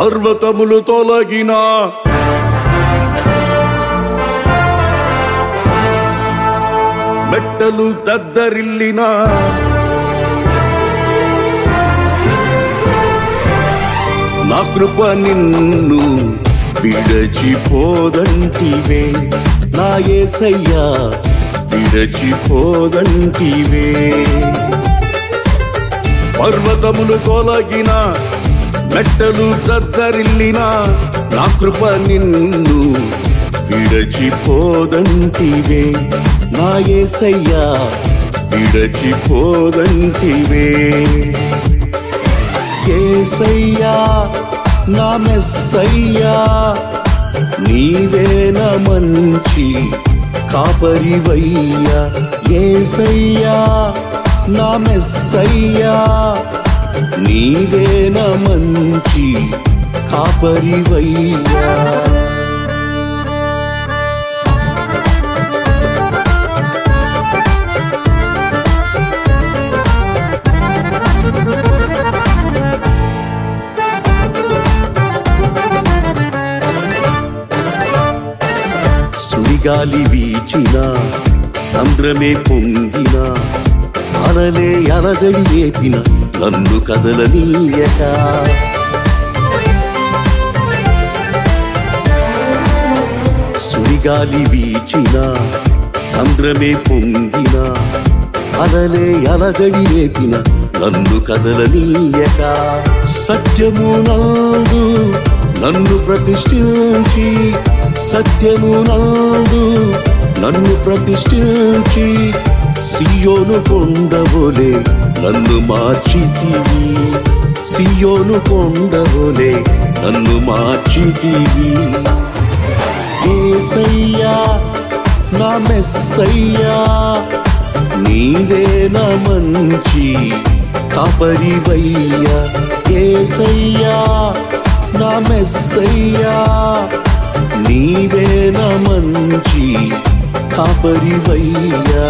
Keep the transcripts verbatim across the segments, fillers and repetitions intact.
పర్వతములు తొలగిన మెట్టలు దద్దరిల్లిన నా కృప నిన్ను విడచిపోదంటివే, నా యేసయ్యా విడచిపోదంటివే. పర్వతములు తొలగిన మెట్టలు దద్దరిల్లిన నా కృప నిన్ను విడచిపోదంటివే, నా యేసయ్యా విడచిపోదంటివే. యేసయ్యా నా మెస్సయ్యా నీవే నా మంచి కాపరివయ్యా, యేసయ్యా నా మెస్సయ్యా నీవే నా మంచి కాపరివయ్యా. సుడిగాలి వీచిన సంద్రమే పొంగిన అలలే అలజడి రేపిన నన్ను కదలనీయక, సుడిగాలి వీచిన సంద్రమే పొంగిన అలలే అలజడి రేపిన నన్ను కదలనీయక, సత్యము నందు నన్ను ప్రతిష్ఠించి, సత్యము నందు నన్ను ప్రతిష్ఠించి సియోను కొండవోలే నన్ను మార్చితివి, సియోను కొండవోలే నన్ను మార్చితివి. యేసయ్యా నా మెస్సయ్యా నీవే నా మంచి కాపరివయ్యా, యేసయ్యా నా మెస్సయ్యా నీవే నా మంచి కాపరివయ్యా.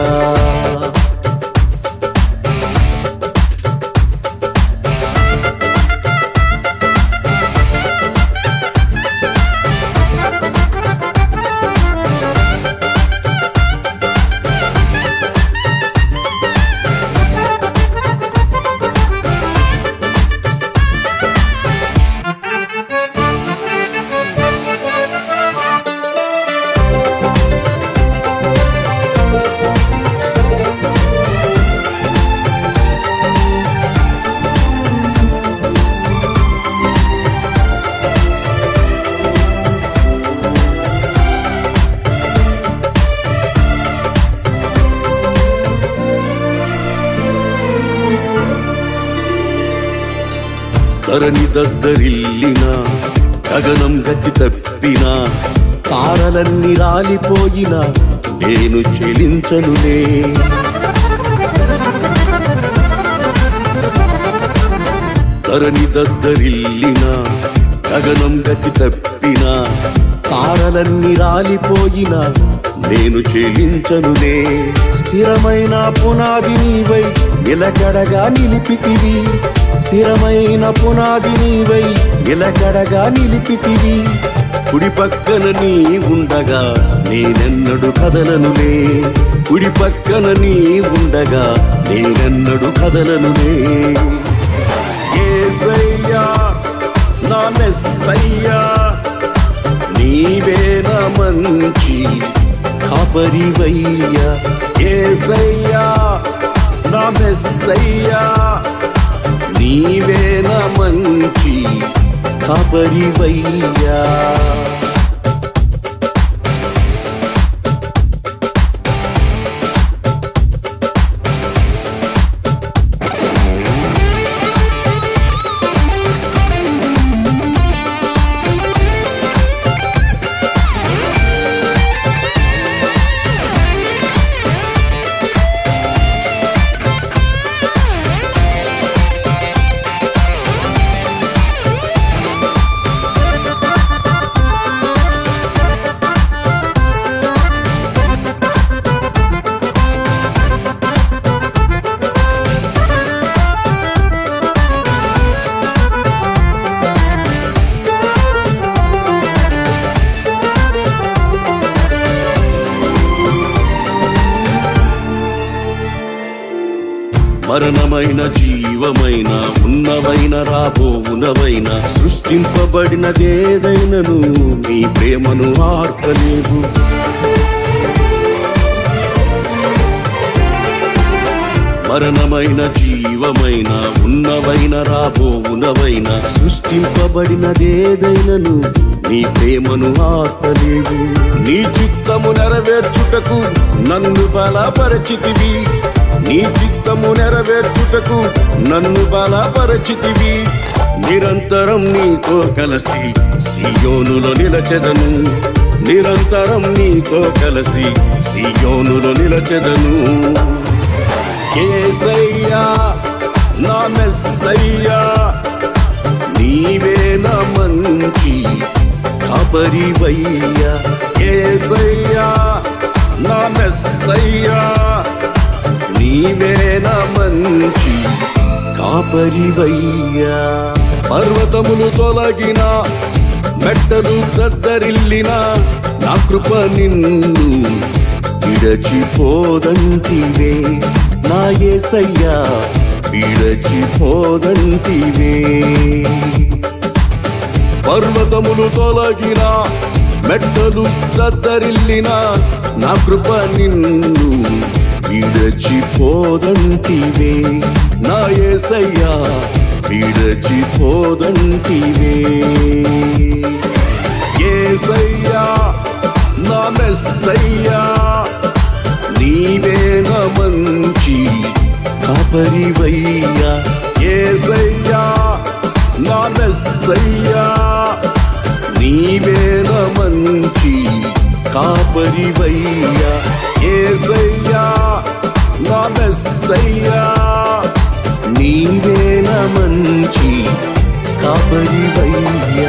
ధరణి దద్దరిల్లిన గగనం గతి తప్పిన తారలన్నీ రాలిపోయిన నేను చెలించనులే, ధరణి దద్దరిల్లిన గగనం గతి తప్పిన తారలన్నీ రాలిపోయిన నేను చెలించనులే. స్థిరమైన పునాది నీవై నిలకడగా నిలిపితివి, స్థిరమైన పునాది నీవై నిలకడగా నిలిపితివి. కుడి పక్కన నీ ఉండగా నేనెన్నడు కదలనులే, కుడి పక్కన నీ ఉండగా నేనెన్నడు కదలనులే. యేసయ్యా నా మెస్సయ్యా నీవే నా మంచి కాపరివయ్యా, యేసయ్యా నా మెస్సయ్యా నీవే నా మంచి కాపరివయ్యా. మరణమైన జీవమైన ఉన్నవైన రాబోవునవైన సృష్టింపబడినదేదైనను నీ ప్రేమను ఆర్పలేవు. మరణమైన జీవమైన ఉన్నవైన రాబోవునవైన సృష్టింపబడినదేదైనను నీ ప్రేమను ఆర్పలేవు. నీ చిత్తము నెరవేర్చుటకు నన్ను బలపరచితివి, నీ చిత్తము నెరవేర్చుటకు నన్ను బలపరచితివి. నిరంతరం నీతో కలిసి సియోనులో నిలచెదను, నిరంతరం నీతో కలిసి సియోనులో నిలచెదను. యేసయ్యా నా మెస్సయ్యా, నీవే నా మంచి కాపరివయ్యా. యేసయ్యా నా మెస్సయ్యా, నీవే నా మంచి కాపరివయ్యా. పర్వతములు తొలగిన మెట్టలు దద్దరిల్లిన నా కృప నిన్ను విడచిపోదంటివే. నా యేసయ్యా విడచిపోదంటివే. పర్వతములు తొలగిన మెట్టలు దద్దరిల్లిన నా కృప నిన్ను విడచిపోదంటివే. నా యేసయ్యా విడచిపోదంటివే. యేసయ్యా నా మెస్సయ్యా, నీవే నా మంచి కాపరివయ్యా. యేసయ్యా నా మెస్సయ్యా, నీవే నా మంచి కాపరివయ్యా. యేసయ్యా నా మెస్సయ్యా, నీవే నా మంచి కాపరివయ్యా.